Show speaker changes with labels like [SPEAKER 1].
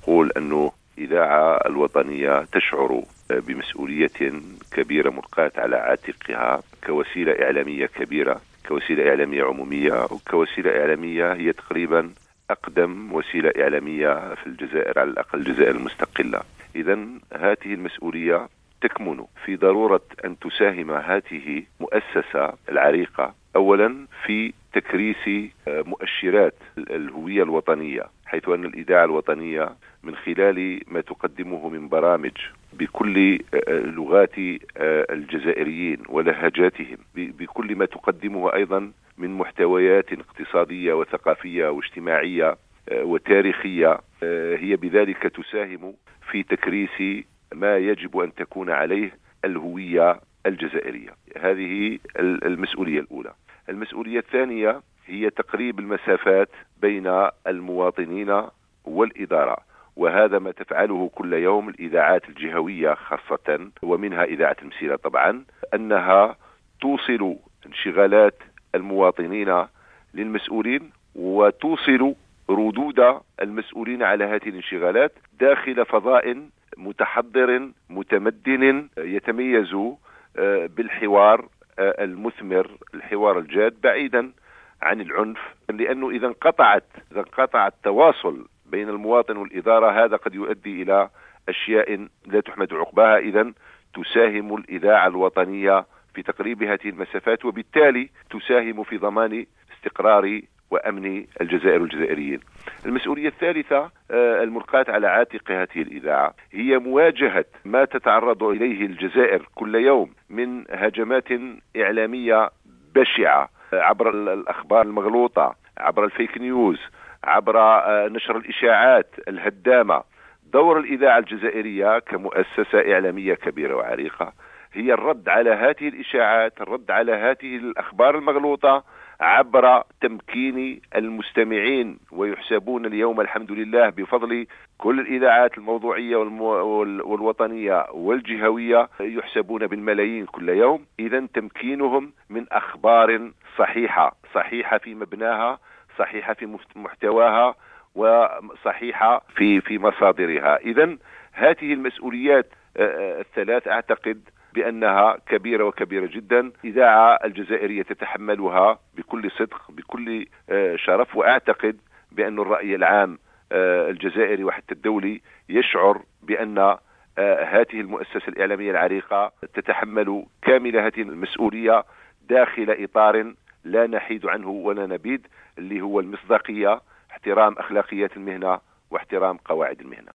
[SPEAKER 1] نقول أنه الإذاعة الوطنية تشعر بمسؤولية كبيرة ملقاة على عاتقها كوسيلة إعلامية كبيرة، كوسيلة إعلامية عمومية، وكوسيلة إعلامية هي تقريبا أقدم وسيلة إعلامية في الجزائر، على الأقل الجزائر المستقلة. إذن هذه المسؤولية تكمن في ضرورة أن تساهم هذه المؤسسة العريقة أولا في تكريس مؤشرات الهوية الوطنية، حيث أن الإذاعة الوطنية من خلال ما تقدمه من برامج بكل لغات الجزائريين ولهجاتهم، بكل ما تقدمه أيضا من محتويات اقتصادية وثقافية واجتماعية وتاريخية، هي بذلك تساهم في تكريس ما يجب أن تكون عليه الهوية الجزائرية. هذه المسؤولية الأولى. المسؤولية الثانية هي تقريب المسافات بين المواطنين والإدارة، وهذا ما تفعله كل يوم الإذاعات الجهوية خاصة، ومنها إذاعة المسيرة طبعا، أنها توصل انشغالات المواطنين للمسؤولين وتوصل ردود المسؤولين على هذه الانشغالات داخل فضاء متحضر متمدن يتميز بالحوار المثمر، الحوار الجاد بعيدا عن العنف، لأنه إذا انقطع التواصل بين المواطن والإدارة هذا قد يؤدي إلى أشياء لا تحمد عقباها. إذن تساهم الإذاعة الوطنية في تقريب هذه المسافات، وبالتالي تساهم في ضمان استقرار وأمن الجزائر والجزائريين. المسؤولية الثالثة الملقاة على عاتق هذه الإذاعة هي مواجهة ما تتعرض إليه الجزائر كل يوم من هجمات إعلامية بشعة عبر الأخبار المغلوطة، عبر الفيك نيوز، عبر نشر الإشاعات الهدامة. دور الإذاعة الجزائرية كمؤسسة إعلامية كبيرة وعريقة هي الرد على هذه الإشاعات، الرد على هذه الأخبار المغلوطة عبر تمكين المستمعين، ويحسبون اليوم الحمد لله بفضل كل الإذاعات الموضوعية والوطنية والجهوية يحسبون بالملايين كل يوم. إذن تمكينهم من أخبار صحيحة في مبناها، صحيحة في محتواها، وصحيحة في مصادرها. إذن هذه المسؤوليات الثلاث أعتقد بأنها كبيرة وكبيرة جدا. إذاعة الجزائرية تتحملها بكل صدق بكل شرف، وأعتقد بأن الرأي العام الجزائري وحتى الدولي يشعر بأن هذه المؤسسة الإعلامية العريقة تتحمل كامل هذه المسؤولية داخل إطار لا نحيد عنه ولا نبيد، اللي هو المصداقية، احترام أخلاقيات المهنة واحترام قواعد المهنة.